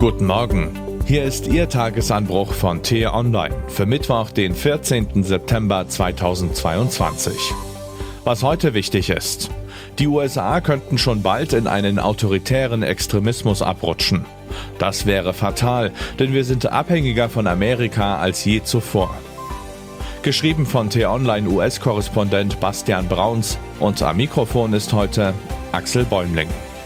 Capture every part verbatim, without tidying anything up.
Guten Morgen, hier ist Ihr Tagesanbruch von T-Online für Mittwoch, den vierzehnten September zweitausendzweiundzwanzig. Was heute wichtig ist: Die U S A könnten schon bald in einen autoritären Extremismus abrutschen. Das wäre fatal, denn wir sind abhängiger von Amerika als je zuvor. Geschrieben von T-Online-U S-Korrespondent Bastian Brauns, und am Mikrofon ist heute Axel Bäumling.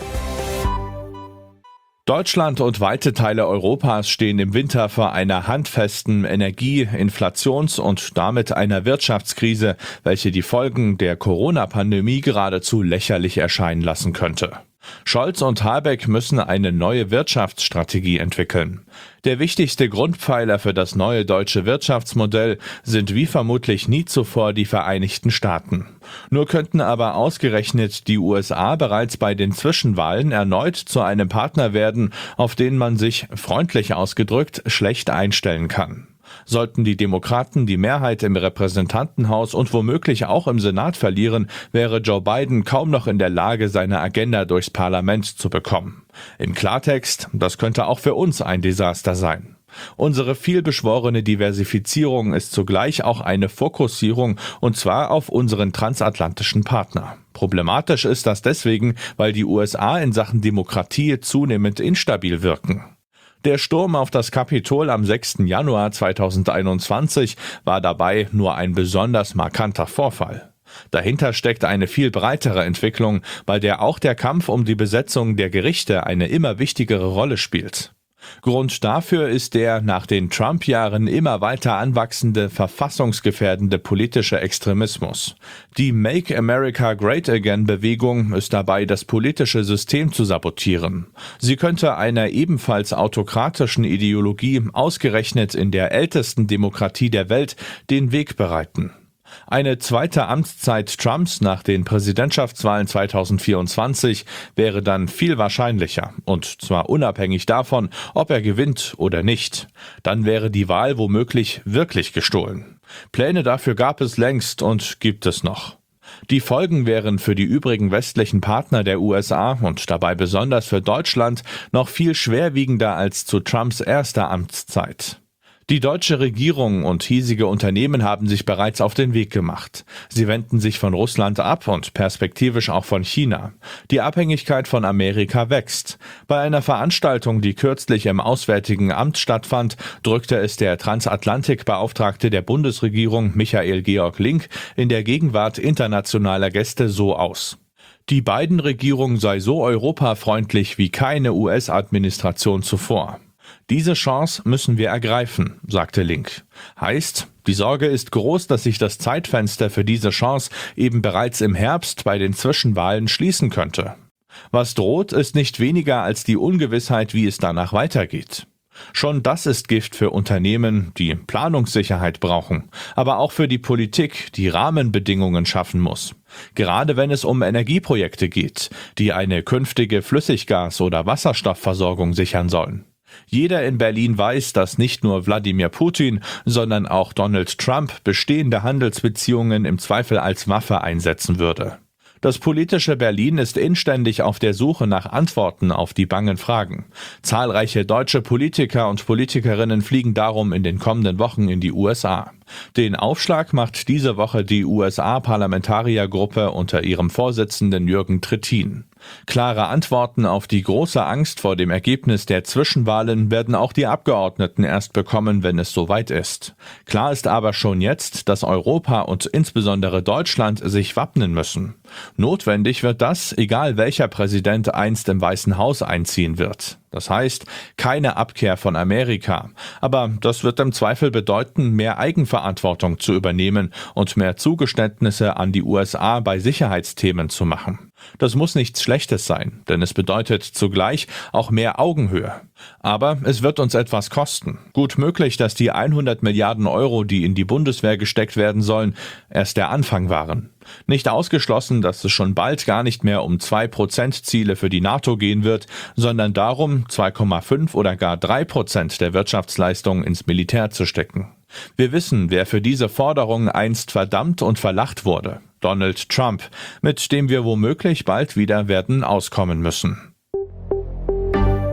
Deutschland und weite Teile Europas stehen im Winter vor einer handfesten Energie-, Inflations- und damit einer Wirtschaftskrise, welche die Folgen der Corona-Pandemie geradezu lächerlich erscheinen lassen könnte. Scholz und Habeck müssen eine neue Wirtschaftsstrategie entwickeln. Der wichtigste Grundpfeiler für das neue deutsche Wirtschaftsmodell sind wie vermutlich nie zuvor die Vereinigten Staaten. Nur könnten aber ausgerechnet die U S A bereits bei den Zwischenwahlen erneut zu einem Partner werden, auf den man sich, freundlich ausgedrückt, schlecht einstellen kann. Sollten die Demokraten die Mehrheit im Repräsentantenhaus und womöglich auch im Senat verlieren, wäre Joe Biden kaum noch in der Lage, seine Agenda durchs Parlament zu bekommen. Im Klartext, das könnte auch für uns ein Desaster sein. Unsere vielbeschworene Diversifizierung ist zugleich auch eine Fokussierung, und zwar auf unseren transatlantischen Partner. Problematisch ist das deswegen, weil die U S A in Sachen Demokratie zunehmend instabil wirken. Der Sturm auf das Kapitol am sechsten Januar zweitausendeinundzwanzig war dabei nur ein besonders markanter Vorfall. Dahinter steckt eine viel breitere Entwicklung, bei der auch der Kampf um die Besetzung der Gerichte eine immer wichtigere Rolle spielt. Grund dafür ist der nach den Trump-Jahren immer weiter anwachsende, verfassungsgefährdende politische Extremismus. Die Make America Great Again-Bewegung ist dabei, das politische System zu sabotieren. Sie könnte einer ebenfalls autokratischen Ideologie ausgerechnet in der ältesten Demokratie der Welt den Weg bereiten. Eine zweite Amtszeit Trumps nach den Präsidentschaftswahlen zweitausendvierundzwanzig wäre dann viel wahrscheinlicher, und zwar unabhängig davon, ob er gewinnt oder nicht. Dann wäre die Wahl womöglich wirklich gestohlen. Pläne dafür gab es längst und gibt es noch. Die Folgen wären für die übrigen westlichen Partner der U S A und dabei besonders für Deutschland noch viel schwerwiegender als zu Trumps erster Amtszeit. Die deutsche Regierung und hiesige Unternehmen haben sich bereits auf den Weg gemacht. Sie wenden sich von Russland ab und perspektivisch auch von China. Die Abhängigkeit von Amerika wächst. Bei einer Veranstaltung, die kürzlich im Auswärtigen Amt stattfand, drückte es der Transatlantikbeauftragte der Bundesregierung Michael Georg Link in der Gegenwart internationaler Gäste so aus: Die Biden-Regierung sei so europafreundlich wie keine U S-Administration zuvor. Diese Chance müssen wir ergreifen, sagte Link. Heißt, die Sorge ist groß, dass sich das Zeitfenster für diese Chance eben bereits im Herbst bei den Zwischenwahlen schließen könnte. Was droht, ist nicht weniger als die Ungewissheit, wie es danach weitergeht. Schon das ist Gift für Unternehmen, die Planungssicherheit brauchen, aber auch für die Politik, die Rahmenbedingungen schaffen muss. Gerade wenn es um Energieprojekte geht, die eine künftige Flüssiggas- oder Wasserstoffversorgung sichern sollen. Jeder in Berlin weiß, dass nicht nur Wladimir Putin, sondern auch Donald Trump bestehende Handelsbeziehungen im Zweifel als Waffe einsetzen würde. Das politische Berlin ist inständig auf der Suche nach Antworten auf die bangen Fragen. Zahlreiche deutsche Politiker und Politikerinnen fliegen darum in den kommenden Wochen in die U S A. Den Aufschlag macht diese Woche die U S A-Parlamentariergruppe unter ihrem Vorsitzenden Jürgen Trittin. Klare Antworten auf die große Angst vor dem Ergebnis der Zwischenwahlen werden auch die Abgeordneten erst bekommen, wenn es soweit ist. Klar ist aber schon jetzt, dass Europa und insbesondere Deutschland sich wappnen müssen. Notwendig wird das, egal welcher Präsident einst im Weißen Haus einziehen wird. Das heißt, keine Abkehr von Amerika. Aber das wird im Zweifel bedeuten, mehr Eigenverantwortung zu übernehmen und mehr Zugeständnisse an die U S A bei Sicherheitsthemen zu machen. Das muss nichts Schlechtes sein, denn es bedeutet zugleich auch mehr Augenhöhe. Aber es wird uns etwas kosten. Gut möglich, dass die hundert Milliarden Euro, die in die Bundeswehr gesteckt werden sollen, erst der Anfang waren. Nicht ausgeschlossen, dass es schon bald gar nicht mehr um zwei Prozent Ziele für die NATO gehen wird, sondern darum, zwei Komma fünf oder gar drei Prozent der Wirtschaftsleistung ins Militär zu stecken. Wir wissen, wer für diese Forderung einst verdammt und verlacht wurde: Donald Trump, mit dem wir womöglich bald wieder werden auskommen müssen.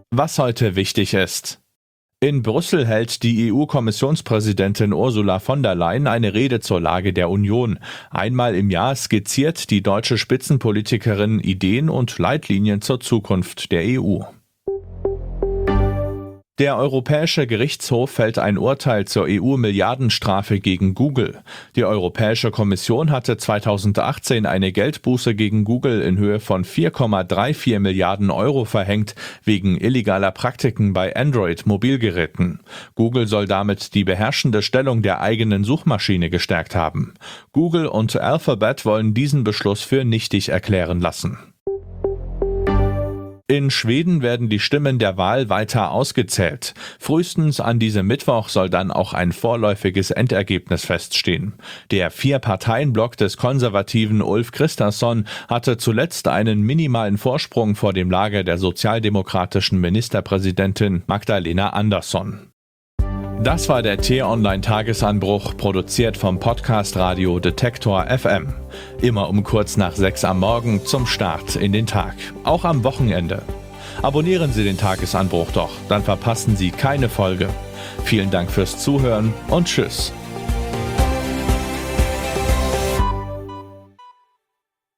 Was heute wichtig ist. In Brüssel hält die E U-Kommissionspräsidentin Ursula von der Leyen eine Rede zur Lage der Union. Einmal im Jahr skizziert die deutsche Spitzenpolitikerin Ideen und Leitlinien zur Zukunft der E U. Der Europäische Gerichtshof fällt ein Urteil zur E U-Milliardenstrafe gegen Google. Die Europäische Kommission hatte zweitausendachtzehn eine Geldbuße gegen Google in Höhe von vier Komma vierunddreißig Milliarden Euro verhängt, wegen illegaler Praktiken bei Android-Mobilgeräten. Google soll damit die beherrschende Stellung der eigenen Suchmaschine gestärkt haben. Google und Alphabet wollen diesen Beschluss für nichtig erklären lassen. In Schweden werden die Stimmen der Wahl weiter ausgezählt. Frühestens an diesem Mittwoch soll dann auch ein vorläufiges Endergebnis feststehen. Der Vier-Parteien-Block des konservativen Ulf Kristersson hatte zuletzt einen minimalen Vorsprung vor dem Lager der sozialdemokratischen Ministerpräsidentin Magdalena Andersson. Das war der T-Online-Tagesanbruch, produziert vom Podcast Radio Detektor F M. Immer um kurz nach sechs am Morgen zum Start in den Tag, auch am Wochenende. Abonnieren Sie den Tagesanbruch doch, dann verpassen Sie keine Folge. Vielen Dank fürs Zuhören und tschüss.